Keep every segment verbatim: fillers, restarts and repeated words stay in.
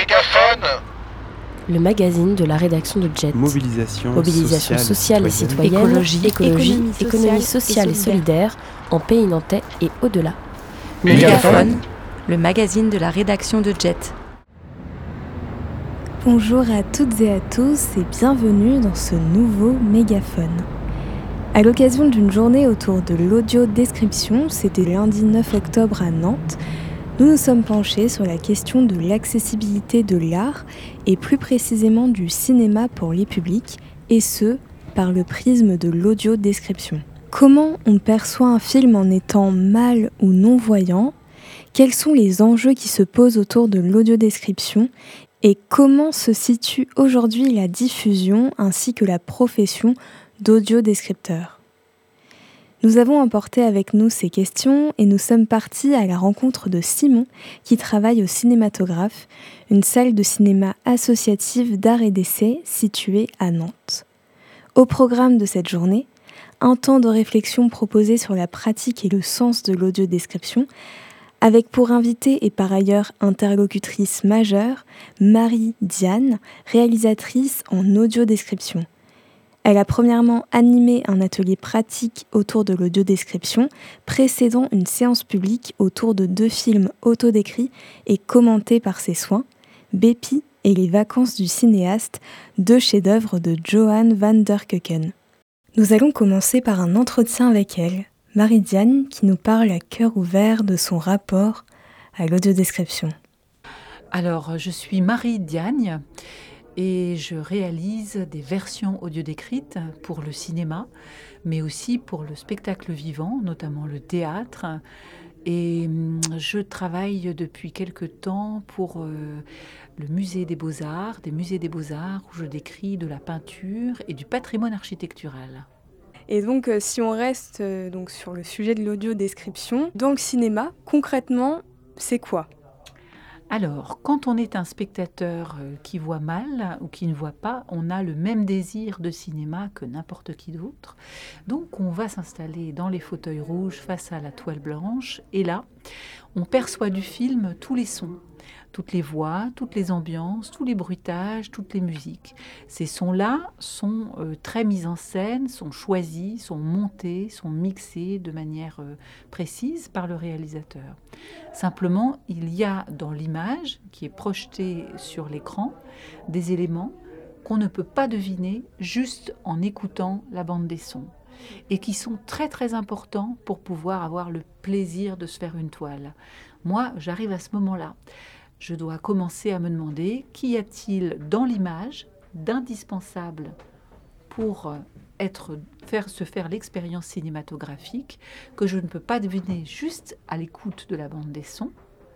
Mégaphone, le magazine de la rédaction de Jet. Mobilisation, Mobilisation sociale, sociale et citoyenne, écologie, écologie, économie sociale économie sociale et et solidaire, en Pays nantais et au-delà. Mégaphone, le magazine de la rédaction de Jet. Bonjour à toutes et à tous et bienvenue dans ce nouveau Mégaphone. À l'occasion d'une journée autour de l'audio-description, c'était lundi neuf octobre à Nantes, nous nous sommes penchés sur la question de l'accessibilité de l'art et plus précisément du cinéma pour les publics, et ce, par le prisme de l'audio-description. Comment on perçoit un film en étant mal ou non-voyant ? Quels sont les enjeux qui se posent autour de l'audio-description ? Et comment se situe aujourd'hui la diffusion ainsi que la profession d'audio-descripteur ? Nous avons emporté avec nous ces questions et nous sommes partis à la rencontre de Simon qui travaille au Cinématographe, une salle de cinéma associative d'art et d'essai située à Nantes. Au programme de cette journée, un temps de réflexion proposé sur la pratique et le sens de l'audio-description, avec pour invitée et par ailleurs interlocutrice majeure, Marie-Diane, réalisatrice en audio-description. Elle a premièrement animé un atelier pratique autour de l'audio-description, précédant une séance publique autour de deux films autodécrits et commentés par ses soins, Bepi et Les vacances du cinéaste, deux chefs-d'œuvre de Johan van der Keuken. Nous allons commencer par un entretien avec elle, Marie-Diane, qui nous parle à cœur ouvert de son rapport à l'audiodescription. Alors, je suis Marie-Diane et je réalise des versions audio-décrites pour le cinéma, mais aussi pour le spectacle vivant, notamment le théâtre. Et je travaille depuis quelque temps pour euh, le musée des Beaux-Arts, des musées des Beaux-Arts, où je décris de la peinture et du patrimoine architectural. Et donc, euh, si on reste euh, donc, sur le sujet de l'audio-description, dans le cinéma, concrètement, c'est quoi ? Alors, quand on est un spectateur euh, qui voit mal ou qui ne voit pas, on a le même désir de cinéma que n'importe qui d'autre. Donc, on va s'installer dans les fauteuils rouges face à la toile blanche. Et là, on perçoit du film tous les sons. Toutes les voix, toutes les ambiances, tous les bruitages, toutes les musiques. Ces sons-là sont euh, très mis en scène, sont choisis, sont montés, sont mixés de manière euh, précise par le réalisateur. Simplement, il y a dans l'image qui est projetée sur l'écran des éléments qu'on ne peut pas deviner juste en écoutant la bande des sons et qui sont très très importants pour pouvoir avoir le plaisir de se faire une toile. Moi, j'arrive à ce moment-là. Je dois commencer à me demander qu'y a-t-il dans l'image d'indispensable pour être, faire, se faire l'expérience cinématographique que je ne peux pas deviner juste à l'écoute de la bande des sons,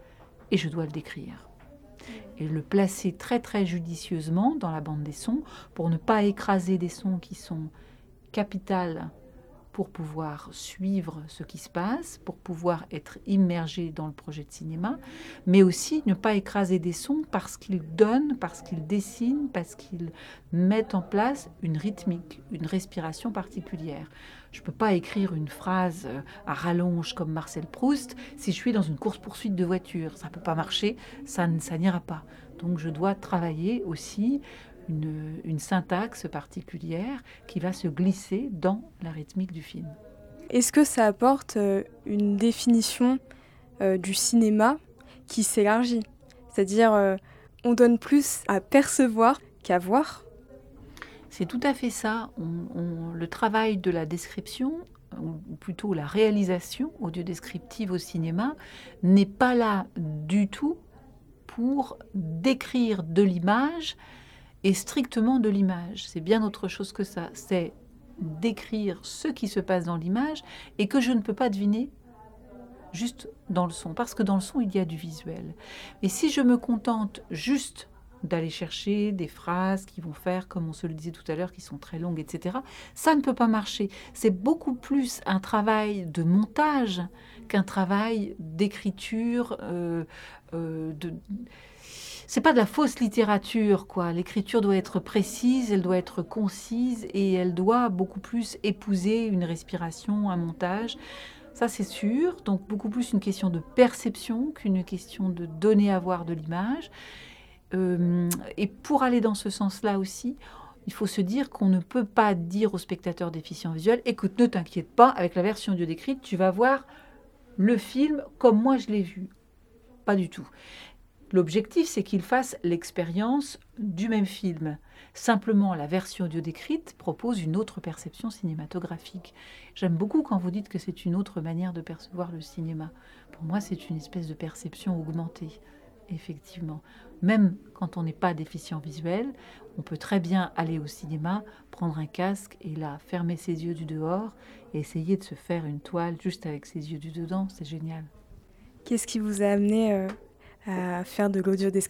et je dois le décrire. Et le placer très très judicieusement dans la bande des sons pour ne pas écraser des sons qui sont capitales pour pouvoir suivre ce qui se passe, pour pouvoir être immergé dans le projet de cinéma, mais aussi ne pas écraser des sons parce qu'ils donnent, parce qu'ils dessinent, parce qu'ils mettent en place une rythmique, une respiration particulière. Je ne peux pas écrire une phrase à rallonge comme Marcel Proust si je suis dans une course-poursuite de voiture. Ça ne peut pas marcher, ça, ça n'ira pas. Donc je dois travailler aussi Une, une syntaxe particulière qui va se glisser dans la rythmique du film. Est-ce que ça apporte euh, une définition euh, du cinéma qui s'élargit ? C'est-à-dire, euh, on donne plus à percevoir qu'à voir ? C'est tout à fait ça. On, on, le travail de la description, ou plutôt la réalisation audio-descriptive au cinéma, n'est pas là du tout pour décrire de l'image et strictement de l'image. C'est bien autre chose que ça. C'est décrire ce qui se passe dans l'image et que je ne peux pas deviner juste dans le son, parce que dans le son, il y a du visuel. Et si je me contente juste d'aller chercher des phrases qui vont faire, comme on se le disait tout à l'heure, qui sont très longues, et cetera, ça ne peut pas marcher. C'est beaucoup plus un travail de montage qu'un travail d'écriture, euh, euh, de... C'est pas de la fausse littérature, quoi. L'écriture doit être précise, elle doit être concise et elle doit beaucoup plus épouser une respiration, un montage. Ça, c'est sûr. Donc, beaucoup plus une question de perception qu'une question de donner à voir de l'image. Euh, et pour aller dans ce sens-là aussi, il faut se dire qu'on ne peut pas dire aux spectateurs déficients visuels « Écoute, ne t'inquiète pas, avec la version audio décrite, tu vas voir le film comme moi je l'ai vu. » Pas du tout. L'objectif, c'est qu'ils fassent l'expérience du même film. Simplement, la version audio décrite propose une autre perception cinématographique. J'aime beaucoup quand vous dites que c'est une autre manière de percevoir le cinéma. Pour moi, c'est une espèce de perception augmentée, effectivement. Même quand on n'est pas déficient visuel, on peut très bien aller au cinéma, prendre un casque et là, fermer ses yeux du dehors et essayer de se faire une toile juste avec ses yeux du dedans. C'est génial. Qu'est-ce qui vous a amené euh, à faire de l'audiodescription ?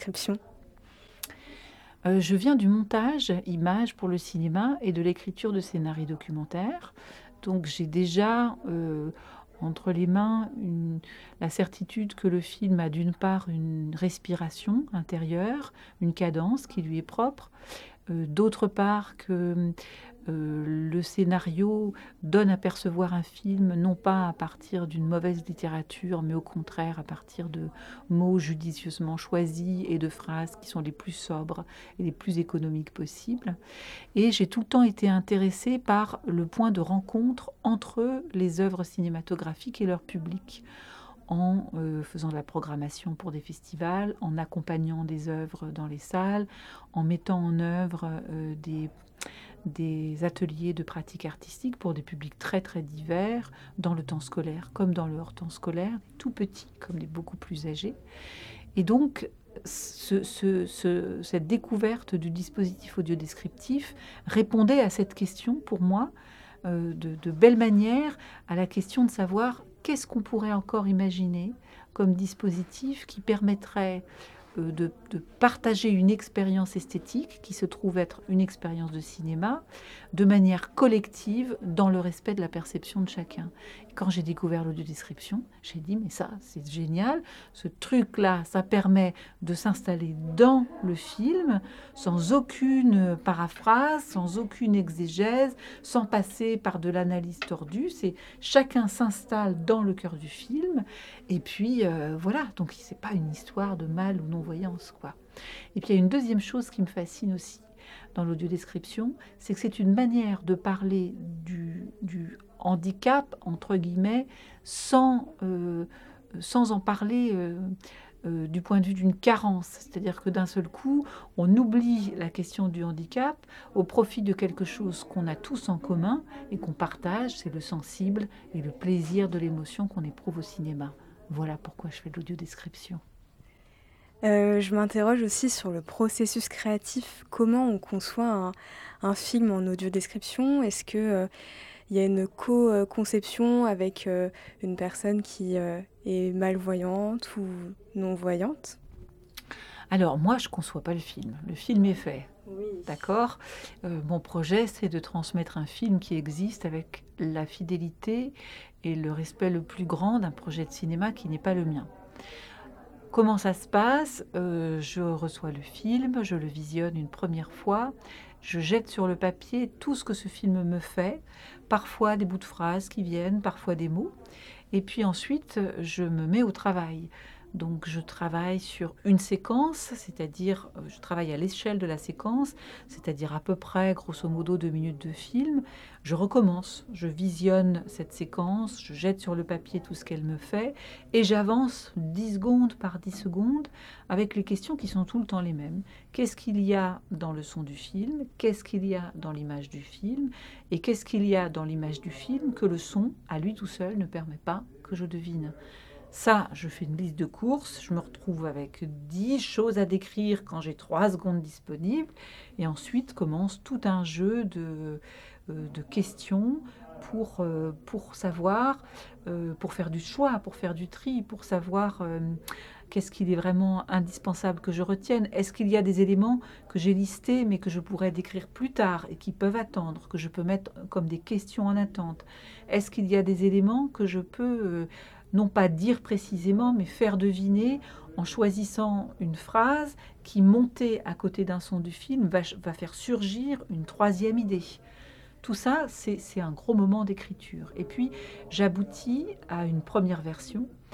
Euh, je viens du montage image pour le cinéma et de l'écriture de scénarios documentaires. Donc j'ai déjà euh, entre les mains une, la certitude que le film a d'une part une respiration intérieure, une cadence qui lui est propre, euh, d'autre part que euh, le scénario donne à percevoir un film non pas à partir d'une mauvaise littérature, mais au contraire à partir de mots judicieusement choisis et de phrases qui sont les plus sobres et les plus économiques possibles. Et j'ai tout le temps été intéressée par le point de rencontre entre les œuvres cinématographiques et leur public, en euh, faisant de la programmation pour des festivals, en accompagnant des œuvres dans les salles, en mettant en œuvre euh, des, des ateliers de pratique artistique pour des publics très très divers, dans le temps scolaire comme dans le hors temps scolaire, des tout petits comme des beaucoup plus âgés. Et donc, ce, ce, ce, cette découverte du dispositif audio-descriptif répondait à cette question, pour moi, euh, de, de belle manière, à la question de savoir qu'est-ce qu'on pourrait encore imaginer comme dispositif qui permettrait euh, de, de partager une expérience esthétique qui se trouve être une expérience de cinéma de manière collective dans le respect de la perception de chacun. Et quand j'ai découvert l'audiodescription, j'ai dit mais ça c'est génial, ce truc-là, ça permet de s'installer dans le film sans aucune paraphrase, sans aucune exégèse, sans passer par de l'analyse tordue. C'est chacun s'installe dans le cœur du film et puis euh, voilà, donc c'est pas une histoire de mal ou non-voyance quoi. Et puis il y a une deuxième chose qui me fascine aussi dans l'audiodescription, c'est que c'est une manière de parler du, du handicap, entre guillemets, sans, euh, sans en parler euh, euh, du point de vue d'une carence. C'est-à-dire que d'un seul coup, on oublie la question du handicap au profit de quelque chose qu'on a tous en commun et qu'on partage, c'est le sensible et le plaisir de l'émotion qu'on éprouve au cinéma. Voilà pourquoi je fais de l'audiodescription. Euh, je m'interroge aussi sur le processus créatif. Comment on conçoit un, un film en audiodescription ? Est-ce qu'il euh, y a une co-conception avec euh, une personne qui euh, est malvoyante ou non-voyante ? Alors, moi, je ne conçois pas le film. Le film est fait. Oui. D'accord ? euh, Mon projet, c'est de transmettre un film qui existe avec la fidélité et le respect le plus grand d'un projet de cinéma qui n'est pas le mien. Comment ça se passe ? euh, Je reçois le film, je le visionne une première fois, je jette sur le papier tout ce que ce film me fait, parfois des bouts de phrases qui viennent, parfois des mots, et puis ensuite je me mets au travail. Donc je travaille sur une séquence, c'est-à-dire je travaille à l'échelle de la séquence, c'est-à-dire à peu près grosso modo deux minutes de film. Je recommence, je visionne cette séquence, je jette sur le papier tout ce qu'elle me fait et j'avance dix secondes par dix secondes avec les questions qui sont tout le temps les mêmes. Qu'est-ce qu'il y a dans le son du film ? Qu'est-ce qu'il y a dans l'image du film ? Et qu'est-ce qu'il y a dans l'image du film que le son, à lui tout seul, ne permet pas que je devine ? Ça, je fais une liste de courses, je me retrouve avec dix choses à décrire quand j'ai trois secondes disponibles, et ensuite commence tout un jeu de, euh, de questions pour, euh, pour savoir, euh, pour faire du choix, pour faire du tri, pour savoir euh, qu'est-ce qu'il est vraiment indispensable que je retienne. Est-ce qu'il y a des éléments que j'ai listés mais que je pourrais décrire plus tard et qui peuvent attendre, que je peux mettre comme des questions en attente ? Est-ce qu'il y a des éléments que je peux... Euh, non pas dire précisément, mais faire deviner en choisissant une phrase qui, montée à côté d'un son du film, va, va faire surgir une troisième idée. Tout ça, c'est, c'est un gros moment d'écriture. Et puis, j'aboutis à une première version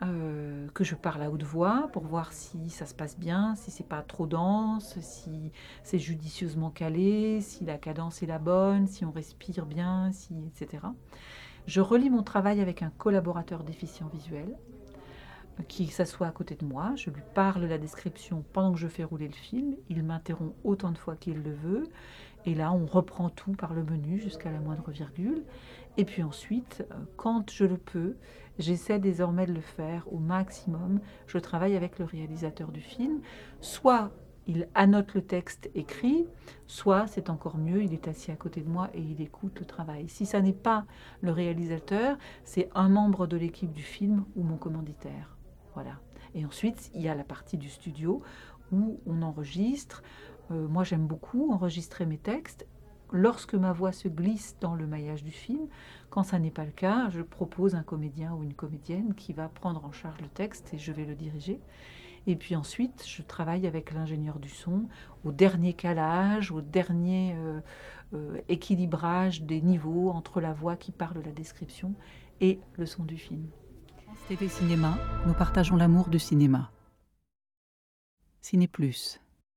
euh, que je parle à haute voix pour voir si ça se passe bien, si c'est pas trop dense, si c'est judicieusement calé, si la cadence est la bonne, si on respire bien, si, et cetera. Je relis mon travail avec un collaborateur déficient visuel qui s'assoit à côté de moi. Je lui parle la description pendant que je fais rouler le film. Il m'interrompt autant de fois qu'il le veut. Et là, on reprend tout par le menu jusqu'à la moindre virgule. Et puis ensuite, quand je le peux, j'essaie désormais de le faire au maximum. Je travaille avec le réalisateur du film. Soit il annote le texte écrit, soit c'est encore mieux, il est assis à côté de moi et il écoute le travail. Si ça n'est pas le réalisateur, c'est un membre de l'équipe du film ou mon commanditaire. Voilà. Et ensuite, il y a la partie du studio où on enregistre. Euh, moi, j'aime beaucoup enregistrer mes textes. Lorsque ma voix se glisse dans le maillage du film, quand ça n'est pas le cas, je propose un comédien ou une comédienne qui va prendre en charge le texte et je vais le diriger. Et puis ensuite, je travaille avec l'ingénieur du son au dernier calage, au dernier euh, euh, équilibrage des niveaux entre la voix qui parle la description et le son du film. T V Cinéma, nous partageons l'amour du cinéma. Ciné Plus.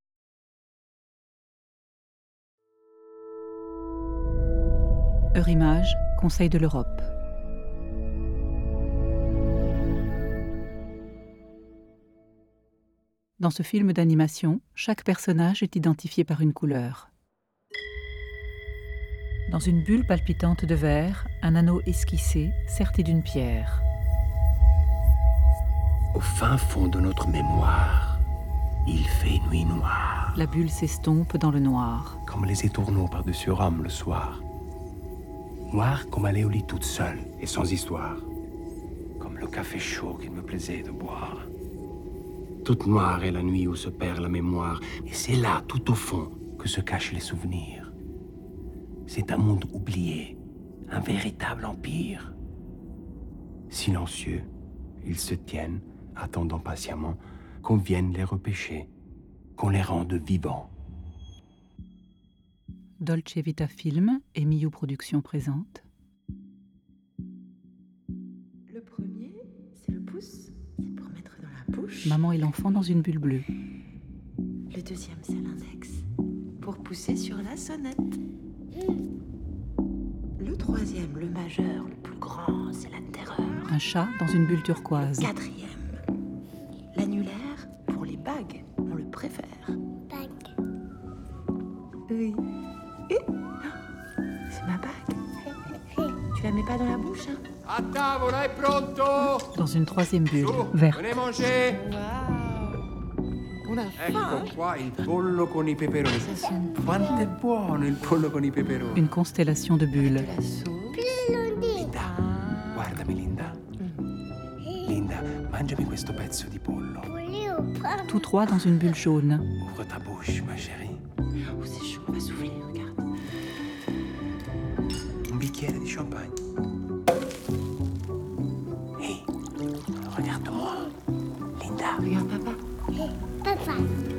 Eurimage, Conseil de l'Europe. Dans ce film d'animation, chaque personnage est identifié par une couleur. Dans une bulle palpitante de verre, un anneau esquissé, serti d'une pierre. Au fin fond de notre mémoire, il fait nuit noire. La bulle s'estompe dans le noir. Comme les étourneaux par-dessus Rome le soir. Noire comme aller au lit toute seule et sans histoire. Comme le café chaud qu'il me plaisait de boire. Toute noire est la nuit où se perd la mémoire. Et c'est là, tout au fond, que se cachent les souvenirs. C'est un monde oublié, un véritable empire. Silencieux, ils se tiennent, attendant patiemment qu'on vienne les repêcher, qu'on les rende vivants. Dolce Vita Film et Miu Productions présente. Le premier, c'est le pouce, c'est pour mettre dans la bouche. Maman et l'enfant dans une bulle bleue. Le deuxième, c'est l'index, pour pousser sur la sonnette. Le troisième, le majeur, le plus grand, c'est la terreur. Un chat dans une bulle turquoise. Quatrième, l'annulaire, pour les bagues, on le préfère. Bague. Oui. Et c'est ma bague. Tu la mets pas dans la bouche, hein? A tavola, è pronto! Dans une troisième bulle, Su, verte. venez manger! Wow! On a faim, Ecco qua il pollo con i peperoni. Ça sent Quanto è buono il pollo con i peperoni. Une constellation de bulles. de la sauce. Linda, guardami Linda. Linda, mangiami questo pezzo di pollo. Tous trois dans une bulle jaune. Ouvre ta bouche, ma chérie. Oh, c'est chaud, on va souffler, regarde. Un bicchiere di champagne. Hé, regarde-moi. Linda, Regarde papa. Papa.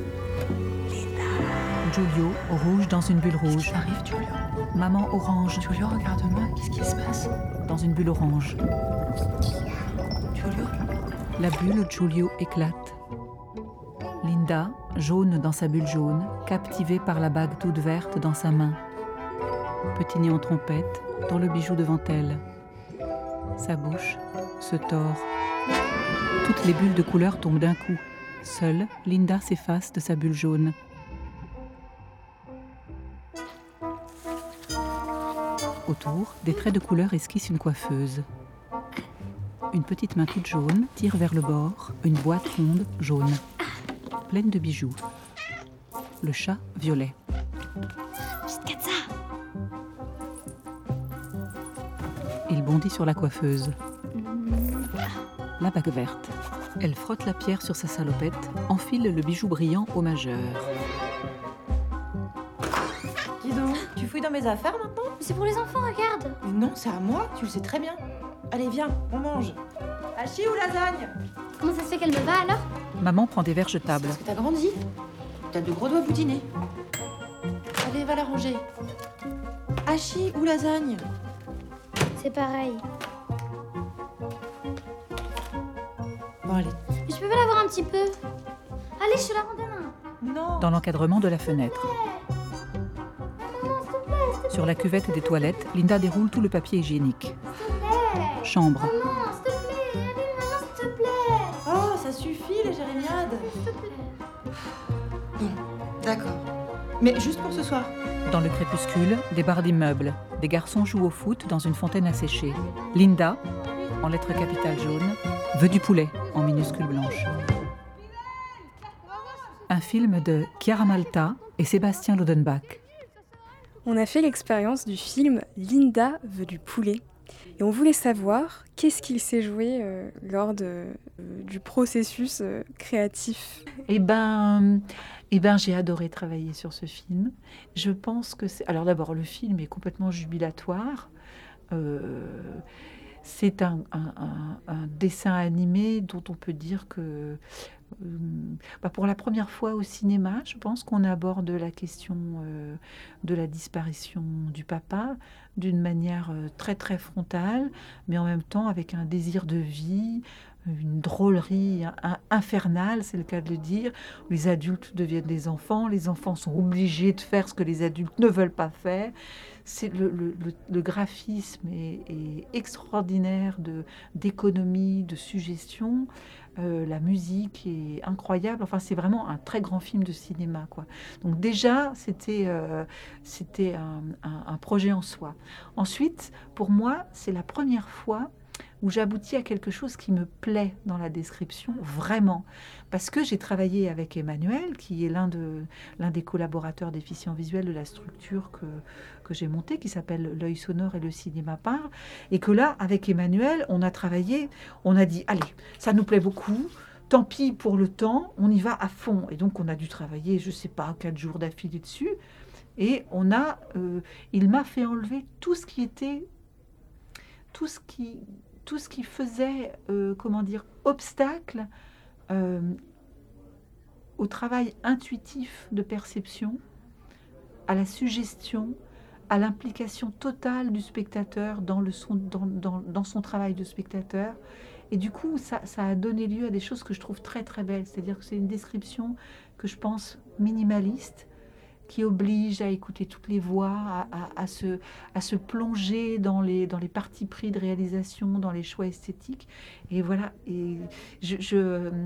Giulio, rouge dans une bulle rouge. T'arrives, Giulio? Maman orange Giulio, regarde-moi, qu'est-ce qui se passe? dans une bulle orange. Giulio? La bulle Giulio éclate. Linda, jaune dans sa bulle jaune, captivée par la bague toute verte dans sa main. Petit nez en trompette, dans le bijou devant elle. Sa bouche se tord. Toutes les bulles de couleur tombent d'un coup. Seule, Linda s'efface de sa bulle jaune. Autour, des traits de couleur esquissent une coiffeuse. Une petite main toute jaune tire vers le bord une boîte ronde jaune, pleine de bijoux. Le chat violet. Il bondit sur la coiffeuse. La bague verte. Elle frotte la pierre sur sa salopette, enfile le bijou brillant au majeur. Dis donc, tu fouilles dans mes affaires maintenant? C'est pour les enfants, regarde. Mais non, c'est à moi, tu le sais très bien. Allez, viens, on mange. Hachis ou lasagne? Comment ça se fait qu'elle me va alors? Maman prend des verres jetables. Parce que t'as grandi. T'as de gros doigts boudinés. Allez, va la ranger. Hachis ou lasagne? C'est pareil. allez. Mais je peux pas l'avoir un petit peu? Allez, je te la rends demain. Non. Dans l'encadrement de la fenêtre. Maman, s'il te plaît, s'il te Sur la cuvette des toilettes, Linda déroule tout le papier hygiénique. plaît. Chambre. Maman, s'il te plaît. Allez, maman, s'il te plaît. Oh, ça suffit, les jérémiades. S'il te plaît. Bon, d'accord. Mais juste pour ce soir. Dans le crépuscule, des barres d'immeubles. Des garçons jouent au foot dans une fontaine asséchée. Linda, en lettres capitales jaunes, veut du poulet, en minuscules blanches. Un film de Chiara Malta et Sébastien Lodenbach. On a fait l'expérience du film Linda veut du poulet. Et on voulait savoir qu'est-ce qu'il s'est joué euh, lors de, euh, du processus euh, créatif. Eh ben, eh ben, j'ai adoré travailler sur ce film. Je pense que c'est... Alors d'abord, le film est complètement jubilatoire. Euh, c'est un, un, un, un dessin animé dont on peut dire que, euh, bah pour la première fois au cinéma, je pense qu'on aborde la question euh, de la disparition du papa d'une manière euh, très très frontale, mais en même temps avec un désir de vie, une drôlerie un, infernale, c'est le cas de le dire, où les adultes deviennent des enfants, les enfants sont obligés de faire ce que les adultes ne veulent pas faire. C'est le, le, le, le graphisme est, est extraordinaire de, d'économie, de suggestion. Euh, la musique est incroyable. Enfin, c'est vraiment un très grand film de cinéma, quoi. Donc déjà, c'était, euh, c'était un, un, un projet en soi. Ensuite, pour moi, c'est la première fois où j'aboutis à quelque chose qui me plaît dans la description, vraiment. Parce que j'ai travaillé avec Emmanuel, qui est l'un, de, l'un des collaborateurs déficients visuels de la structure que, que j'ai montée, qui s'appelle L'œil sonore et le cinéma parle. Et que là, avec Emmanuel, on a travaillé, on a dit, allez, ça nous plaît beaucoup, tant pis pour le temps, on y va à fond. Et donc, on a dû travailler, je ne sais pas, quatre jours d'affilée dessus. Et on a, euh, il m'a fait enlever tout ce qui était, tout ce qui... tout ce qui faisait, euh, comment dire, obstacle euh, au travail intuitif de perception, à la suggestion, à l'implication totale du spectateur dans, le son, dans, dans, dans son travail de spectateur. Et du coup, ça, ça a donné lieu à des choses que je trouve très très belles. C'est-à-dire que c'est une description que je pense minimaliste, qui oblige à écouter toutes les voix, à, à, à, se, à se plonger dans les, dans les partis pris de réalisation, dans les choix esthétiques. Et voilà, et je, je,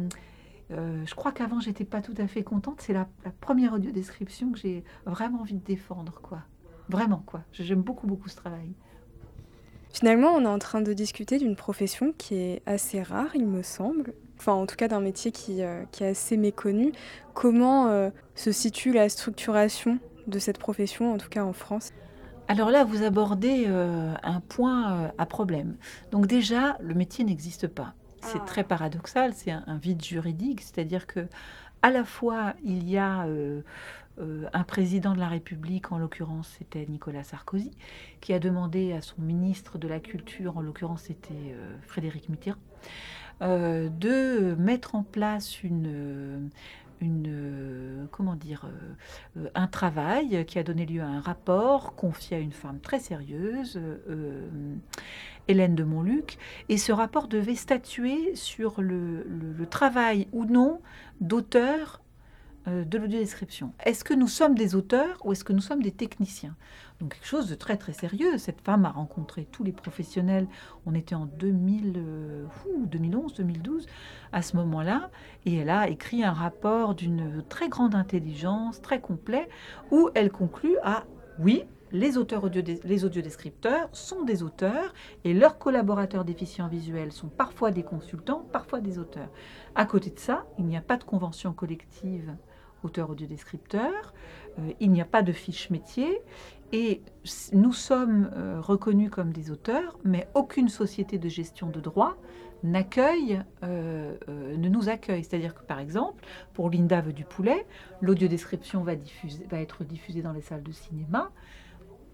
euh, je crois qu'avant, j'étais pas tout à fait contente. C'est la, la première audio-description que j'ai vraiment envie de défendre, quoi. Vraiment, quoi. J'aime beaucoup, beaucoup ce travail. Finalement, on est en train de discuter d'une profession qui est assez rare, il me semble. Enfin, en tout cas, d'un métier qui, euh, qui est assez méconnu. Comment euh, se situe la structuration de cette profession, en tout cas en France ? Alors là, vous abordez euh, un point euh, à problème. Donc déjà, le métier n'existe pas. C'est ah. très paradoxal, c'est un, un vide juridique, c'est-à-dire que à la fois, il y a euh, euh, un président de la République, en l'occurrence c'était Nicolas Sarkozy, qui a demandé à son ministre de la Culture, en l'occurrence c'était euh, Frédéric Mitterrand, euh, de mettre en place une... Une, euh, comment dire, euh, un travail qui a donné lieu à un rapport confié à une femme très sérieuse, euh, Hélène de Montluc, et ce rapport devait statuer sur le, le, le travail ou non d'auteur euh, de l'audiodescription. Est-ce que nous sommes des auteurs ou est-ce que nous sommes des techniciens ? Donc quelque chose de très très sérieux. Cette femme a rencontré tous les professionnels. On était en deux mille, euh, deux mille onze, deux mille douze à ce moment-là, et elle a écrit un rapport d'une très grande intelligence, très complet, où elle conclut à oui, les auteurs audio, les audiodescripteurs sont des auteurs et leurs collaborateurs déficients visuels sont parfois des consultants, parfois des auteurs. À côté de ça, il n'y a pas de convention collective auteur audiodescripteur, euh, il n'y a pas de fiche métier et nous sommes euh, reconnus comme des auteurs, mais aucune société de gestion de droit n'accueille, euh, euh, ne nous accueille. C'est-à-dire que, par exemple, pour Linda veut du poulet, l'audiodescription va, diffuser, va être diffusée dans les salles de cinéma.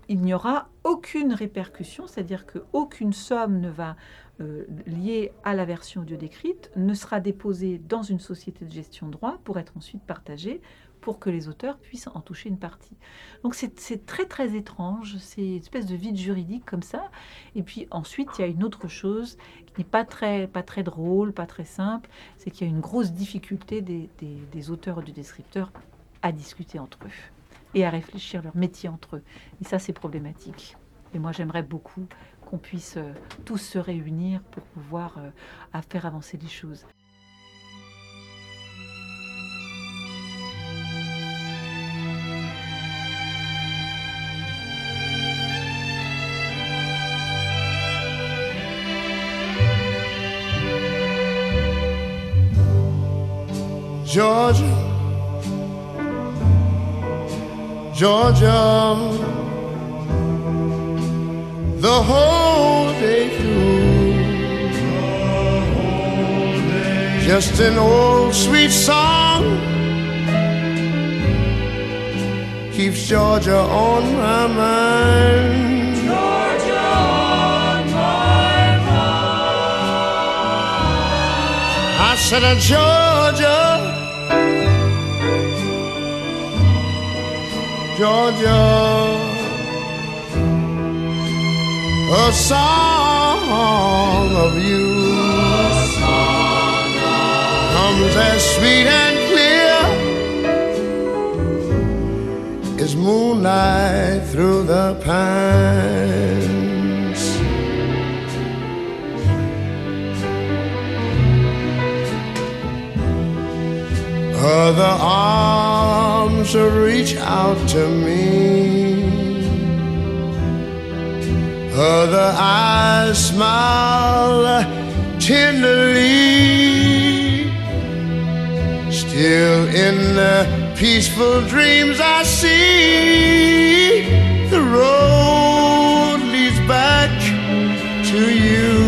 il n'y aura aucune répercussion, c'est-à-dire qu'aucune somme ne va euh, liée à la version audio décrite ne sera déposée dans une société de gestion de droit pour être ensuite partagée pour que les auteurs puissent en toucher une partie. Donc c'est, c'est très très étrange, c'est une espèce de vide juridique comme ça. Et puis ensuite, il y a une autre chose qui n'est pas très, pas très drôle, pas très simple, c'est qu'il y a une grosse difficulté des, des, des auteurs ou des descripteurs à discuter entre eux et à réfléchir leur métier entre eux. Et ça, c'est problématique. Et moi, j'aimerais beaucoup qu'on puisse euh, tous se réunir pour pouvoir euh, à faire avancer les choses. Georgia, Georgia, the whole day through, just an old sweet song keeps Georgia on my mind. Georgia on my mind. I said, uh, Georgia, Georgia, a song of you, a song of comes as sweet and clear as moonlight through the pines. Other arms reach out to me, other eyes smile tenderly. Still in the peaceful dreams I see the road leads back to you.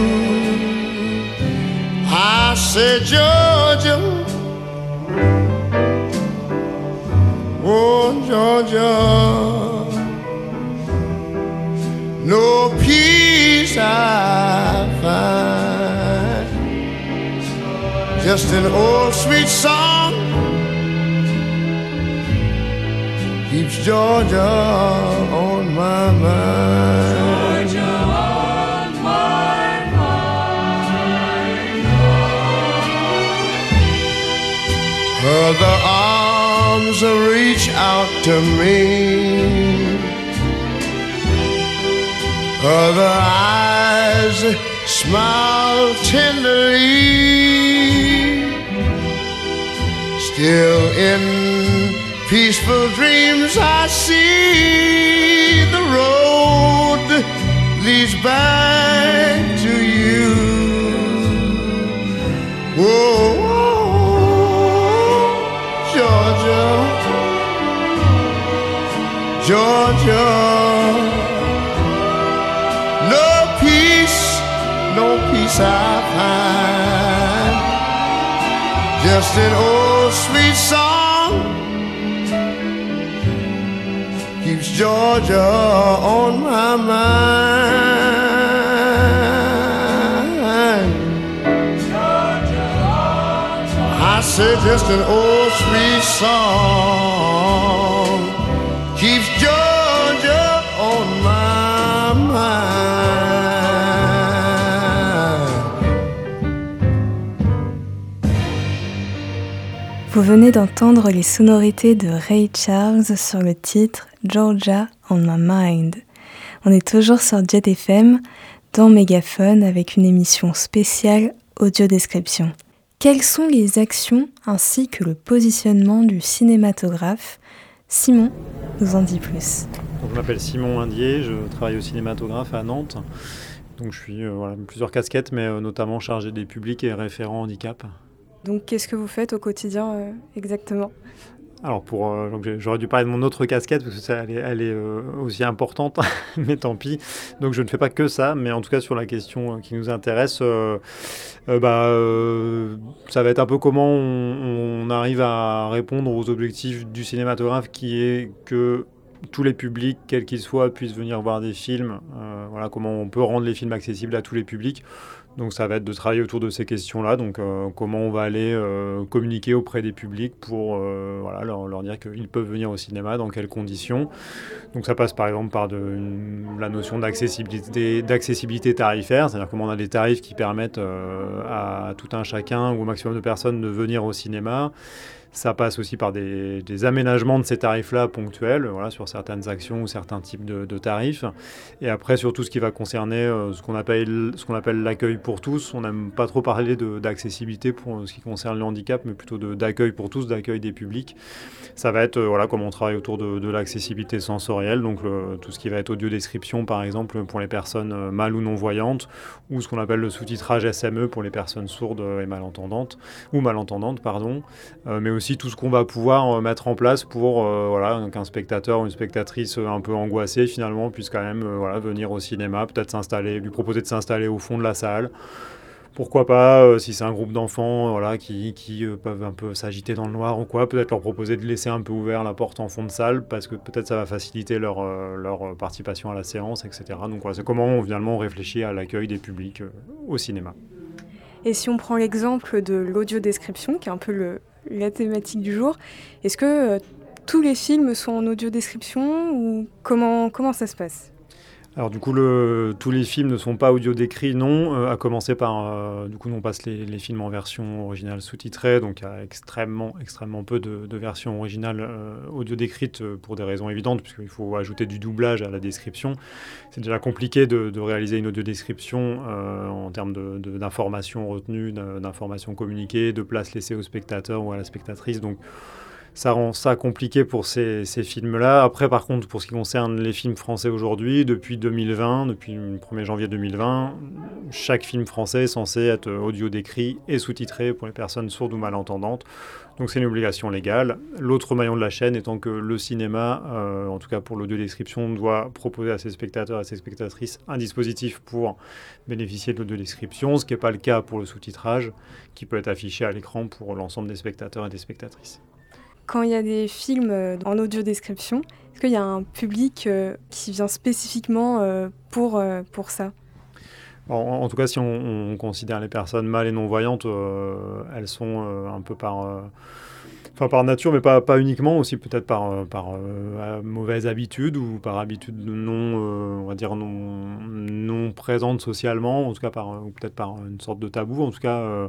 I said, Georgia, oh Georgia, no peace I find, just an old sweet song keeps Georgia on my mind. Georgia on my mind. Other arms reach out to me, other eyes smile tenderly. Still in peaceful dreams I see the road leads back to you. Whoa, whoa, Georgia, Georgia, no peace, no peace I find, just an old sweet song keeps Georgia on my mind. Georgia on my I said just an old sweet song keeps Georgia on my mind. Vous venez d'entendre les sonorités de Ray Charles sur le titre Georgia on my mind. On est toujours sur Jet F M dans Mégaphone avec une émission spéciale audio description. Quelles sont les actions ainsi que le positionnement du cinématographe ? Simon nous en dit plus. Donc, je m'appelle Simon Indier, je travaille au cinématographe à Nantes. Donc je suis euh, voilà, plusieurs casquettes, mais euh, notamment chargé des publics et référent handicap. Donc qu'est-ce que vous faites au quotidien euh, exactement ? Alors, pour, euh, donc j'aurais dû parler de mon autre casquette, parce que ça, elle est, elle est euh, aussi importante, mais tant pis. Donc, je ne fais pas que ça, mais en tout cas, sur la question qui nous intéresse, euh, euh, bah, euh, ça va être un peu comment on, on arrive à répondre aux objectifs du cinématographe, qui est que tous les publics, quels qu'ils soient, puissent venir voir des films. Euh, voilà, comment on peut rendre les films accessibles à tous les publics. Donc ça va être de travailler autour de ces questions-là. Donc euh, comment on va aller euh, communiquer auprès des publics pour euh, voilà, leur, leur dire qu'ils peuvent venir au cinéma, dans quelles conditions. Donc ça passe par exemple par de, une, la notion d'accessibilité, d'accessibilité tarifaire, c'est-à-dire comment on a des tarifs qui permettent euh, à tout un chacun ou au maximum de personnes de venir au cinéma. Ça passe aussi par des, des aménagements de ces tarifs-là ponctuels, voilà, sur certaines actions ou certains types de, de tarifs. Et après, sur tout ce qui va concerner euh, ce qu'on appelle, ce qu'on appelle l'accueil pour tous. On n'aime pas trop parler de, d'accessibilité pour ce qui concerne le handicap, mais plutôt de, d'accueil pour tous, d'accueil des publics. Ça va être euh, voilà, comment on travaille autour de, de l'accessibilité sensorielle, donc le, tout ce qui va être audio-description, par exemple, pour les personnes euh, mal ou non-voyantes, ou ce qu'on appelle le sous-titrage S M E pour les personnes sourdes et malentendantes, ou malentendantes, pardon, euh, mais aussi aussi tout ce qu'on va pouvoir mettre en place pour euh, voilà, qu'un spectateur ou une spectatrice un peu angoissée finalement puisse quand même euh, voilà, venir au cinéma, peut-être s'installer, lui proposer de s'installer au fond de la salle. Pourquoi pas, euh, si c'est un groupe d'enfants voilà, qui, qui euh, peuvent un peu s'agiter dans le noir ou quoi, peut-être leur proposer de laisser un peu ouvert la porte en fond de salle parce que peut-être ça va faciliter leur, euh, leur participation à la séance, et cetera. Donc voilà, c'est comment on, finalement on réfléchit à l'accueil des publics euh, au cinéma. Et si on prend l'exemple de l'audio-description, qui est un peu le, la thématique du jour, est-ce que euh, tous les films sont en audio-description ou comment, comment ça se passe ? Alors du coup, le, tous les films ne sont pas audio-décrits, non, euh, à commencer par, euh, du coup, on passe les, les films en version originale sous-titrée, donc il y a extrêmement, extrêmement peu de, de versions originales euh, audio-décrites euh, pour des raisons évidentes, puisqu'il faut ajouter du doublage à la description. C'est déjà compliqué de, de réaliser une audio-description euh, en termes de, de, d'informations retenues, d'informations communiquées, de place laissée au spectateur ou à la spectatrice, donc ça rend ça compliqué pour ces, ces films-là. Après, par contre, pour ce qui concerne les films français aujourd'hui, depuis deux mille vingt, depuis le premier janvier deux mille vingt, chaque film français est censé être audio décrit et sous-titré pour les personnes sourdes ou malentendantes. Donc c'est une obligation légale. L'autre maillon de la chaîne étant que le cinéma, euh, en tout cas pour l'audio-description, doit proposer à ses spectateurs et à ses spectatrices un dispositif pour bénéficier de l'audio-description, ce qui n'est pas le cas pour le sous-titrage, qui peut être affiché à l'écran pour l'ensemble des spectateurs et des spectatrices. Quand il y a des films en audio-description, est-ce qu'il y a un public euh, qui vient spécifiquement euh, pour, euh, pour ça ? en, en tout cas, si on, on considère les personnes mal et non-voyantes, euh, elles sont euh, un peu par, euh, enfin, par nature, mais pas, pas uniquement, aussi peut-être par, par euh, mauvaise habitude ou par habitude non, euh, on va dire non, non présente socialement, en tout cas par, ou peut-être par une sorte de tabou. En tout cas, euh,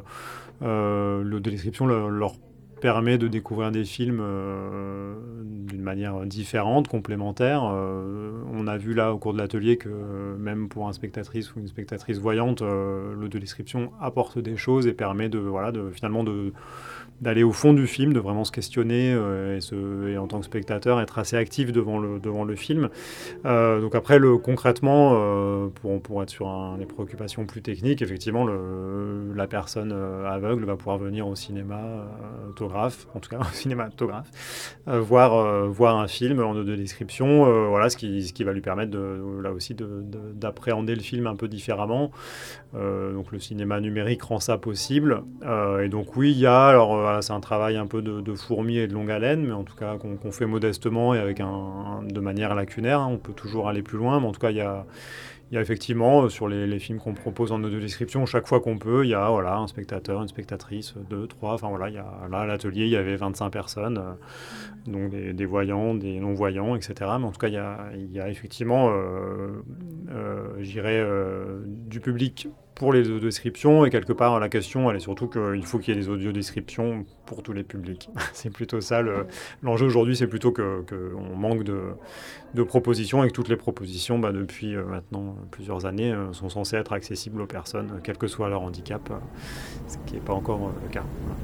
euh, l'audio-description leur, leur permet de découvrir des films euh, d'une manière différente, complémentaire. Euh, on a vu là au cours de l'atelier que euh, même pour un spectatrice ou une spectatrice voyante, euh, l'audio-description apporte des choses et permet de, voilà, de, finalement de, d'aller au fond du film, de vraiment se questionner euh, et, se, et en tant que spectateur être assez actif devant le, devant le film. Euh, donc après, le, concrètement, euh, pour, pour être sur un, des préoccupations plus techniques, effectivement, le, la personne euh, aveugle va pouvoir venir au cinéma euh, autographe, en tout cas au cinéma autographe, euh, voir, euh, voir un film en audio-description, euh, voilà, ce qui, ce qui va lui permettre de, là aussi de, de, d'appréhender le film un peu différemment. Euh, donc le cinéma numérique rend ça possible. Euh, et donc oui, il y a, alors voilà, c'est un travail un peu de, de fourmi et de longue haleine, mais en tout cas qu'on, qu'on fait modestement et avec un, un, de manière lacunaire. Hein, on peut toujours aller plus loin, mais en tout cas il y a, il y a effectivement sur les, les films qu'on propose en audio-description, chaque fois qu'on peut, il y a voilà, un spectateur, une spectatrice, deux, trois, enfin voilà, il y a, là à l'atelier il y avait vingt-cinq personnes, euh, donc des, des voyants, des non-voyants, et cetera. Mais en tout cas il y a, il y a effectivement, euh, euh, je dirais, euh, du public pour les audio-descriptions, et quelque part la question elle est surtout qu'il faut qu'il y ait des audio-descriptions pour tous les publics. C'est plutôt ça le, l'enjeu aujourd'hui, c'est plutôt que, que on manque de, de propositions et que toutes les propositions bah, depuis euh, maintenant plusieurs années euh, sont censées être accessibles aux personnes, euh, quel que soit leur handicap, euh, ce qui n'est pas encore euh, le cas.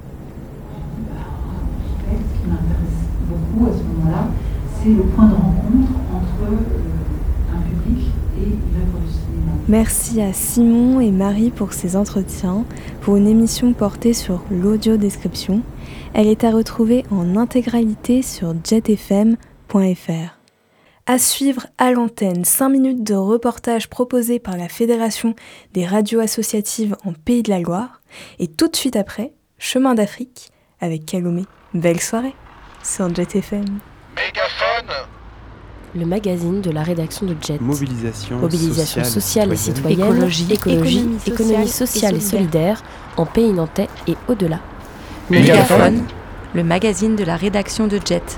Voilà. Ce qui m'intéresse beaucoup à ce moment-là, c'est le point de rencontre entre euh, un public et l'œuvre du cinéma. Merci à Simon et Marie pour ces entretiens, pour une émission portée sur l'audio-description. Elle est à retrouver en intégralité sur jet f m point f r. À suivre à l'antenne, cinq minutes de reportage proposé par la Fédération des radios associatives en Pays de la Loire. Et tout de suite après, Chemin d'Afrique avec Kalomé. Belle soirée sur Jet F M. Mégaphone. le magazine de la rédaction de Jet. Mobilisation, Mobilisation sociale, sociale et citoyenne, écologie, écologie, économie sociale économie sociale et et solidaire, en pays nantais et au-delà. Mégaphone, le magazine de la rédaction de Jet.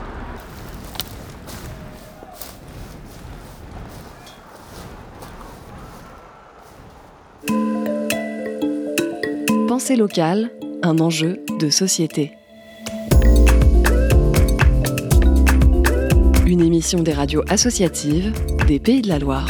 Pensée locale, un enjeu de société. Une émission des radios associatives des Pays de la Loire.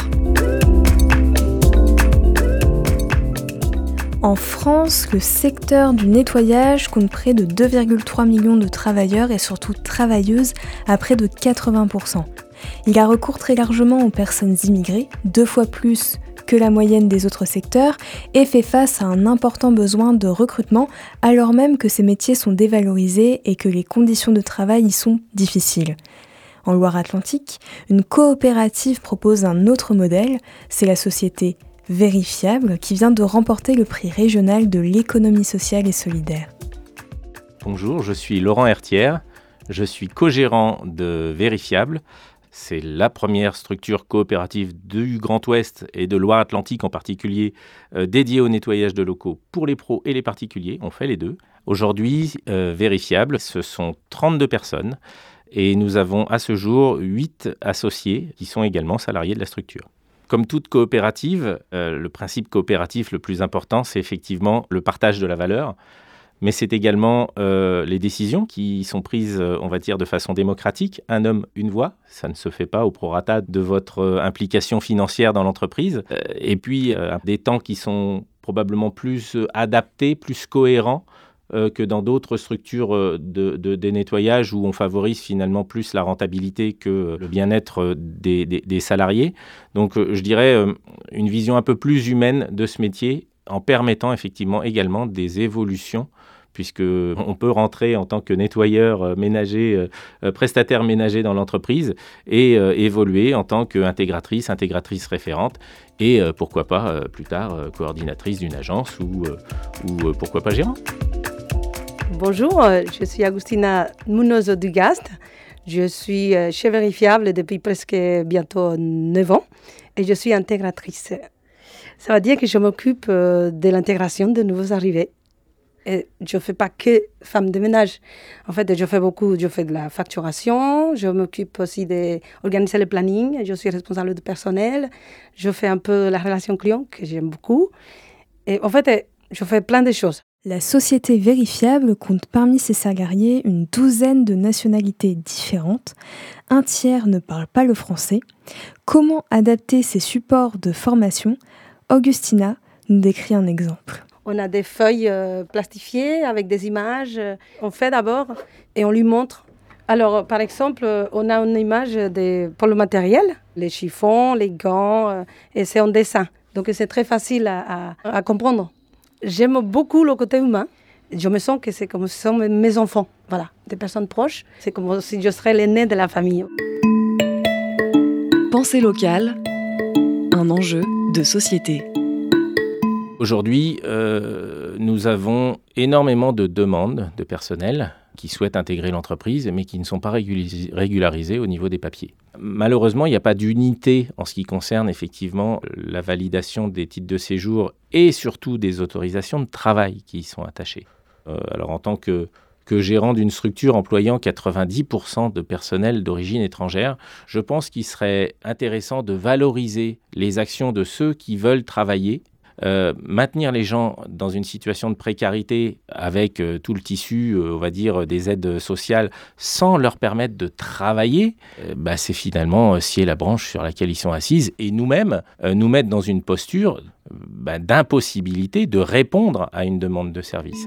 En France, le secteur du nettoyage compte près de deux virgule trois millions de travailleurs et surtout travailleuses à près de quatre-vingts pour cent. Il a recours très largement aux personnes immigrées, deux fois plus que la moyenne des autres secteurs, et fait face à un important besoin de recrutement alors même que ces métiers sont dévalorisés et que les conditions de travail y sont difficiles. En Loire-Atlantique, une coopérative propose un autre modèle, c'est la société Vérifiable qui vient de remporter le prix régional de l'économie sociale et solidaire. Bonjour, je suis Laurent Hertière, je suis co-gérant de Vérifiable. C'est la première structure coopérative du Grand Ouest et de Loire-Atlantique en particulier, euh, dédiée au nettoyage de locaux pour les pros et les particuliers. On fait les deux. Aujourd'hui, euh, Vérifiable, ce sont trente-deux personnes et nous avons à ce jour huit associés qui sont également salariés de la structure. Comme toute coopérative, euh, le principe coopératif le plus important, c'est effectivement le partage de la valeur. Mais c'est également euh, les décisions qui sont prises, on va dire, de façon démocratique. Un homme, une voix, ça ne se fait pas au prorata de votre euh, implication financière dans l'entreprise. Euh, et puis, euh, des temps qui sont probablement plus euh, adaptés, plus cohérents euh, que dans d'autres structures euh, de, de, de nettoyage où on favorise finalement plus la rentabilité que le bien-être des, des, des salariés. Donc, euh, je dirais euh, une vision un peu plus humaine de ce métier en permettant effectivement également des évolutions, puisqu'on peut rentrer en tant que nettoyeur ménager, euh, prestataire ménager dans l'entreprise et euh, évoluer en tant qu'intégratrice, intégratrice référente et euh, pourquoi pas euh, plus tard euh, coordinatrice d'une agence ou, euh, ou euh, pourquoi pas gérant. Bonjour, je suis Agustina Munoz-Dugast. Je suis chez Vérifiable depuis presque bientôt neuf ans et je suis intégratrice. Ça veut dire que je m'occupe de l'intégration de nouveaux arrivés. Et je ne fais pas que femme de ménage. En fait, je fais beaucoup, je fais de la facturation, je m'occupe aussi d'organiser le planning, je suis responsable du personnel, je fais un peu la relation client, que j'aime beaucoup. Et en fait, je fais plein de choses. La société Vérifiable compte parmi ses salariés une douzaine de nationalités différentes. Un tiers ne parle pas le français. Comment adapter ces supports de formation ? Augustina nous décrit un exemple. On a des feuilles euh, plastifiées avec des images. On fait d'abord et on lui montre. Alors, par exemple, on a une image de, pour le matériel, les chiffons, les gants, euh, et c'est en dessin. Donc, c'est très facile à, à, à comprendre. J'aime beaucoup le côté humain. Je me sens que c'est comme si ce sont mes enfants. Voilà, des personnes proches. C'est comme si je serais l'aîné de la famille. Pensée locale, un enjeu de société. Aujourd'hui, euh, nous avons énormément de demandes de personnel qui souhaitent intégrer l'entreprise, mais qui ne sont pas régularisés, régularisés au niveau des papiers. Malheureusement, il n'y a pas d'unité en ce qui concerne effectivement la validation des titres de séjour et surtout des autorisations de travail qui y sont attachées. Euh, alors, en tant que, que gérant d'une structure employant quatre-vingt-dix pour cent de personnel d'origine étrangère, je pense qu'il serait intéressant de valoriser les actions de ceux qui veulent travailler. Euh, maintenir les gens dans une situation de précarité avec euh, tout le tissu, euh, on va dire, des aides sociales sans leur permettre de travailler, euh, bah, c'est finalement euh, scier la branche sur laquelle ils sont assises et nous-mêmes euh, nous mettre dans une posture euh, bah, d'impossibilité de répondre à une demande de service.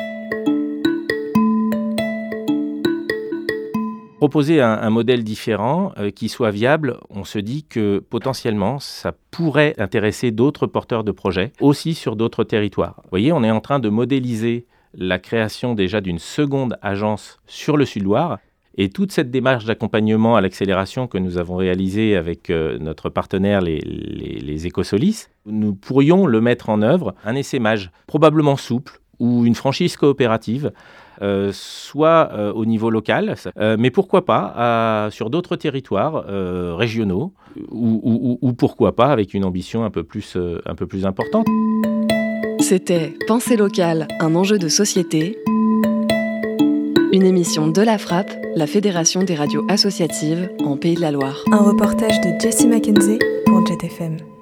Proposer un, un modèle différent euh, qui soit viable, on se dit que potentiellement ça pourrait intéresser d'autres porteurs de projets, aussi sur d'autres territoires. Vous voyez, on est en train de modéliser la création déjà d'une seconde agence sur le Sud-Loire. Et toute cette démarche d'accompagnement à l'accélération que nous avons réalisée avec euh, notre partenaire, les, les, les Écosolis, nous pourrions le mettre en œuvre, un essaimage probablement souple ou une franchise coopérative euh, soit euh, au niveau local, euh, mais pourquoi pas à, sur d'autres territoires euh, régionaux, ou, ou, ou pourquoi pas avec une ambition un peu plus, euh, un peu plus importante. C'était Pensée locale, un enjeu de société. Une émission de la Frappe, la Fédération des radios associatives en Pays de la Loire. Un reportage de Jessie Mackenzie pour Jet F M.